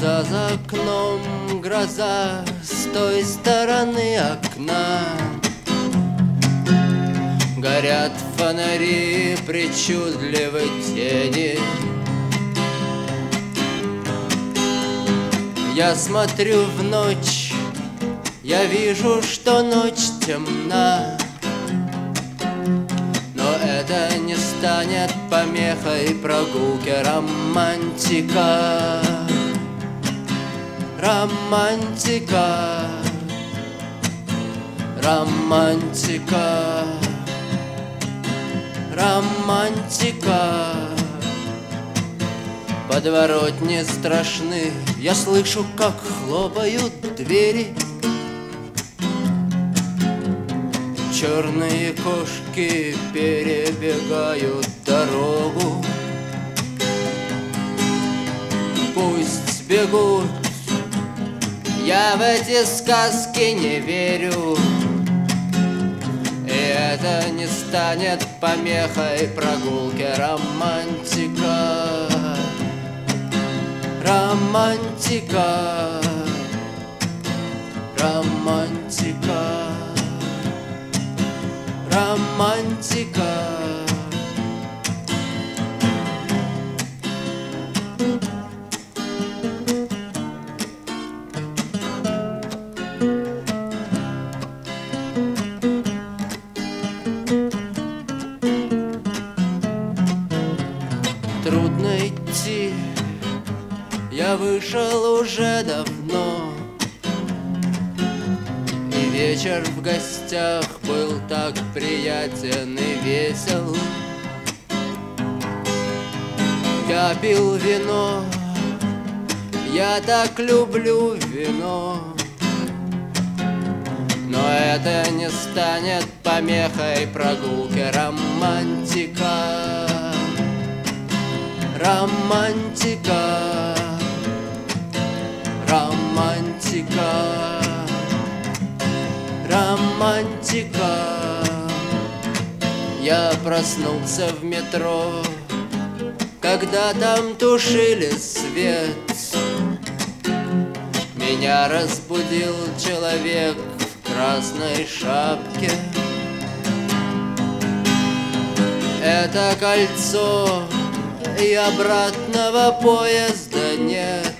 За окном гроза с той стороны окна. Горят фонари, причудливы тени. Я смотрю в ночь, я вижу, что ночь темна. Но это не станет помехой прогулки романтика. Романтика, романтика, романтика. Подворотни страшны, я слышу, как хлопают двери. Черные кошки перебегают дорогу. Пусть бегут, я в эти сказки не верю. И это не станет помехой прогулки романтика. Романтика, романтика, романтика. Трудно идти, я вышел уже давно. И вечер в гостях был так приятен и весел. Я пил вино, я так люблю вино. Но это не станет помехой прогулки романтика. Романтика, романтика, романтика. Я проснулся в метро, когда там тушили свет. Меня разбудил человек в красной шапке. Это кольцо, и обратного поезда нет.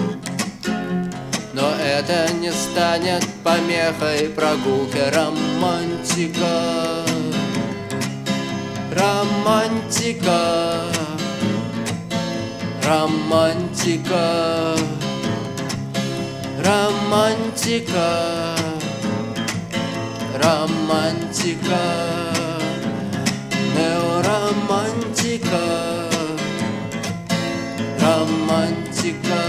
Но это не станет помехой прогулки романтика. Романтика, романтика, романтика, романтика, неоромантика. Романтика.